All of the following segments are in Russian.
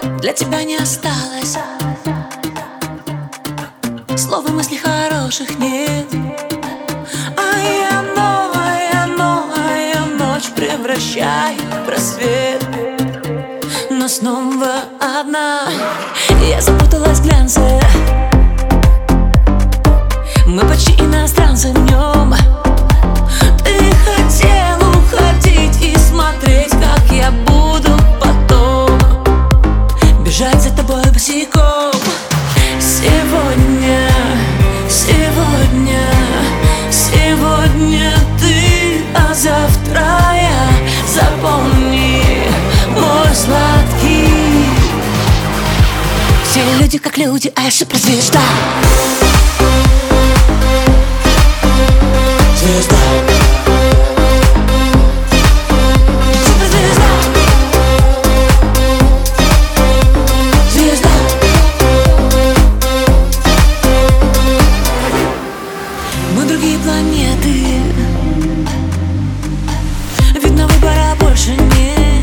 Для тебя не осталось слов и мыслей хороших нет. А я новая ночь превращаю в просвет. Но снова одна я запуталась в глянце. Мы почти иностранцы в нем. Ты хотел уходить и смотреть, как я буду потом бежать за тобой босиком. Сегодня ты, а завтра я. Запомни, мой сладкий. Все люди как люди, а я суперзвезда. Звезда. Суперзвезда. Звезда. Мы другие планеты. Видно, выбора больше нет.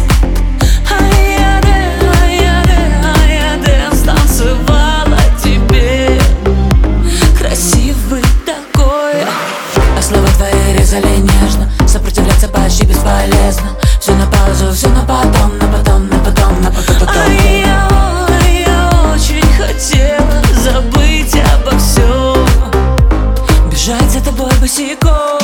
Станцевала тебе. Красивый такой. А слова твои резали нежно. Сопротивляться почти бесполезно. Все на паузу, все на потом, на потом, на потом, на потом. А я очень хотела забыть обо всем, бежать за тобой босиком.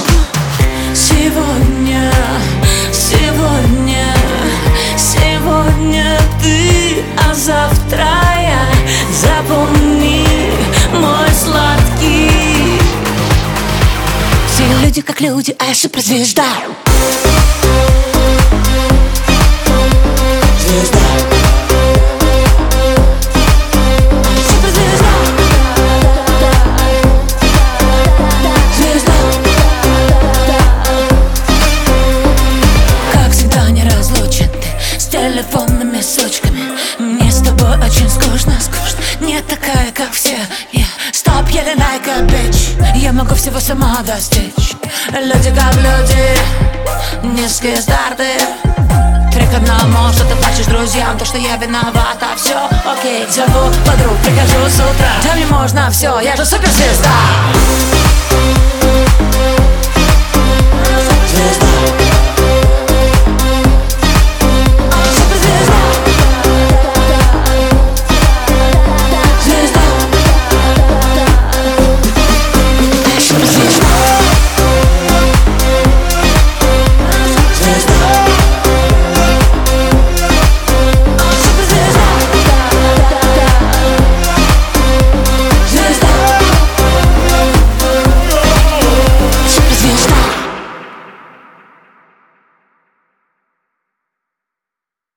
Сегодня ты, а завтра я. Запомни, мой сладкий. Все люди как люди, а я суперзвезда. Звезда. Суперзвезда. Звезда. Как всегда неразлучен ты с телефонными сучками. Мне с тобой очень скучно. Не такая, как все. Стоп, еле like a bitch. Я могу всего сама достичь. Люди как люди, низкие старты. 3 к 1, что ты плачешь друзьям, то, что я виновата. Все окей, зову подруг, прихожу с утра. Да мне можно все, я же суперзвезда. Звезда.